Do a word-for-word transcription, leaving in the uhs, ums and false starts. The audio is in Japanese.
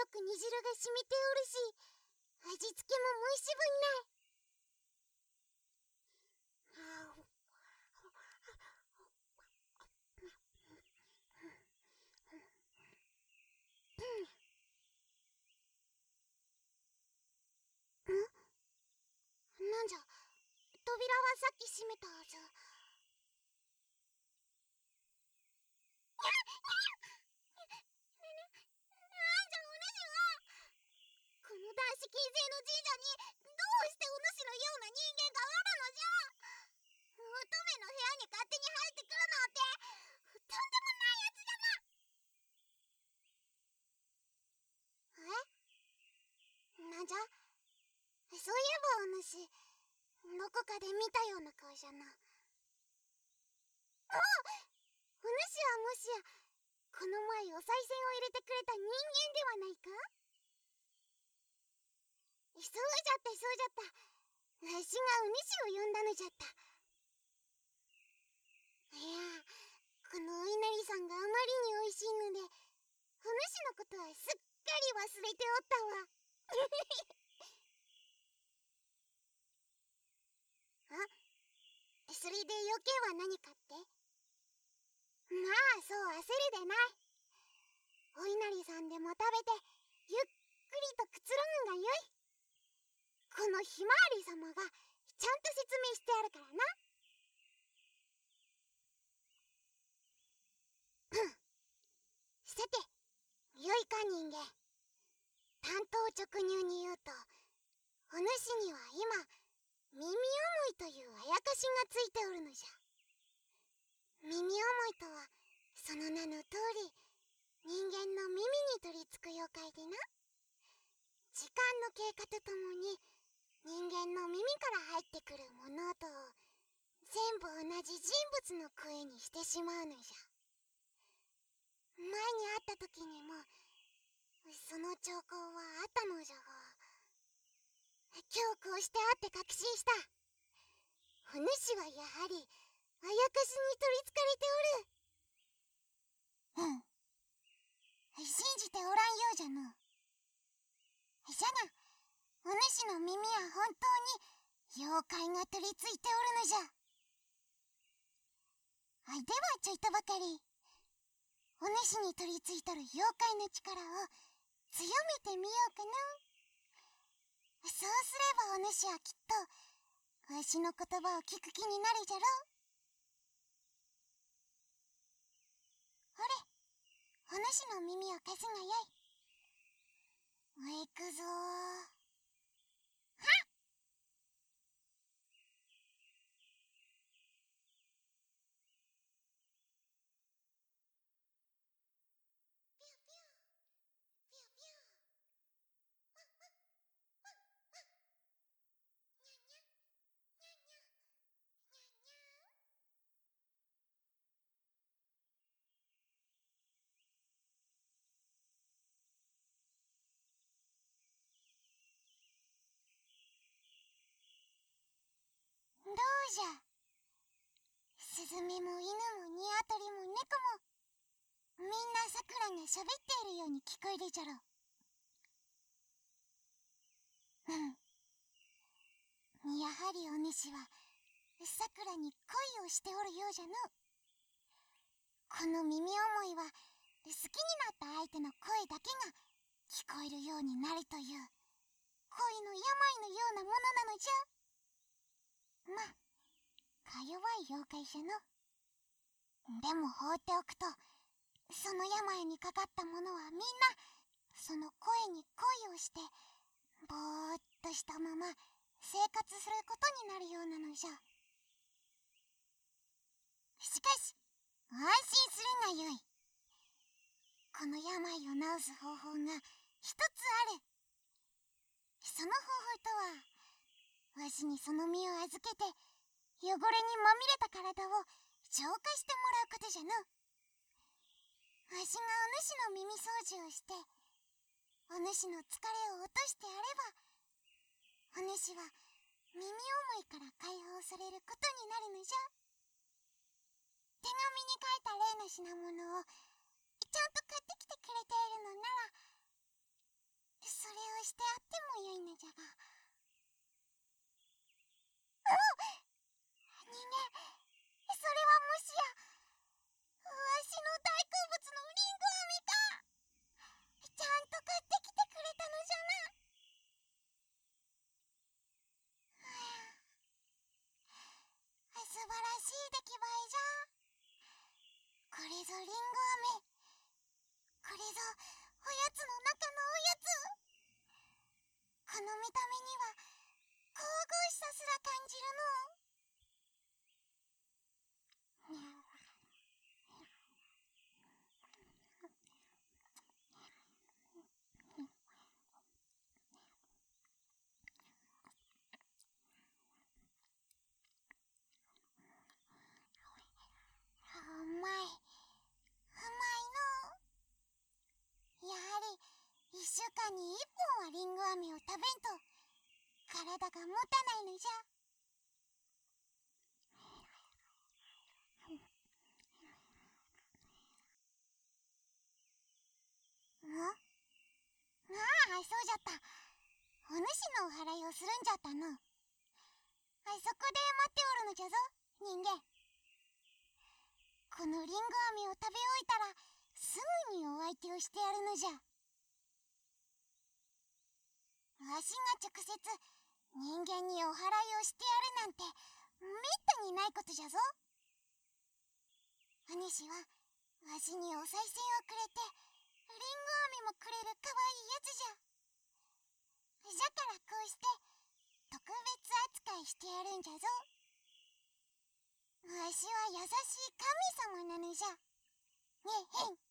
く煮汁が染みておるし、味付けも申し分ない。ん？なんじゃ、扉はさっき閉めたはず。この男子禁制の神社にどうしてお主のような人間がおるのじゃ。乙女の部屋に勝手に入ってくるなんてとんでもないやつじゃな。え？なんじゃ？そういえばお主どこかで見たような顔じゃな。あ、お主はもしやこの前お賽銭を入れてくれた人間ではないか？そうじゃったそうじゃった。わしがお主を呼んだのじゃった。いや、このお稲荷さんがあまりにおいしいので、お主のことはすっかり忘れておったわ。あ、それで余計は何かって？まあそう焦るでない。お稲荷さんでも食べてゆっくりとくつろぐがよい。このひまわりさまがちゃんと説明してあるからな。さて、よいか人間。単刀直入に言うと、お主には今、耳思いというあやかしがついておるのじゃ。耳思いとは、その名の通り、人間の耳に取り付く妖怪でな。時間の経過とともに、人間の耳から入ってくる物音を全部同じ人物の声にしてしまうのじゃ。前に会った時にもその兆候はあったのじゃが、今日こうして会って確信した。お主はやはりあやかしに取りつかれておる。うん、信じておらんようじゃの。じゃがお主の耳は本当に妖怪が取り付いておるのじゃ。あ、ではちょいとばかりお主に取り付いとる妖怪の力を強めてみようかな。そうすればお主はきっとわしの言葉を聞く気になるじゃろう。ほれ、お主の耳を貸すがよい。行くぞー。はっ！ピューピューピューピュー。ワンワンワンワン。にゃんにゃんにゃんにゃんにゃんにゃん。どうじゃ。スズメも犬もニワトリも猫もみんなさくらがしゃべっているように聞こえるじゃろ。うん、やはりお主はさくらに恋をしておるようじゃの。この耳思いは好きになった相手の声だけが聞こえるようになるという恋の病のようなものなのじゃ。まあか弱い妖怪じゃの。でも放っておくとその病にかかった者はみんなその声に恋をしてぼーっとしたまま生活することになるようなのじゃ。しかし安心するがよい。この病を治す方法が一つある。その方法とはわしにその身を預けて汚れにまみれた体を浄化してもらうことじゃの。わしがお主の耳掃除をしてお主の疲れを落としてやればお主は耳思いから解放されることになるのじゃ。手紙に書いた例の品物をちゃんと買ってきてくれているのならそれをしてあってもよいのじゃが。お人間、それはもしやわしの大好物のリンゴ飴か。ちゃんと買ってきてくれたのじゃな。素晴らしい出来栄えじゃ。これぞリンゴ飴。これぞおやつの中のおやつ。この見た目には神々しさすら感じるの。うまい。うまいの。やはりいっしゅうかんにいっぽんはリンゴ飴を食べんと体が持たないのじゃ。ん？ああ、そうじゃった。お主のお祓いをするんじゃったの。あそこで待っておるのじゃぞ、人間。このリンゴ飴を食べ終えたらすぐにお相手をしてやるのじゃ。わしが直接人間にお祓いをしてやるなんてめったにないことじゃぞ。お主はわしにお賽銭をくれてリンゴ飴もくれるかわいいやつじゃ。じゃからこうして特別扱いしてやるんじゃぞ。わしは優しい神様なのじゃ。ねえへん。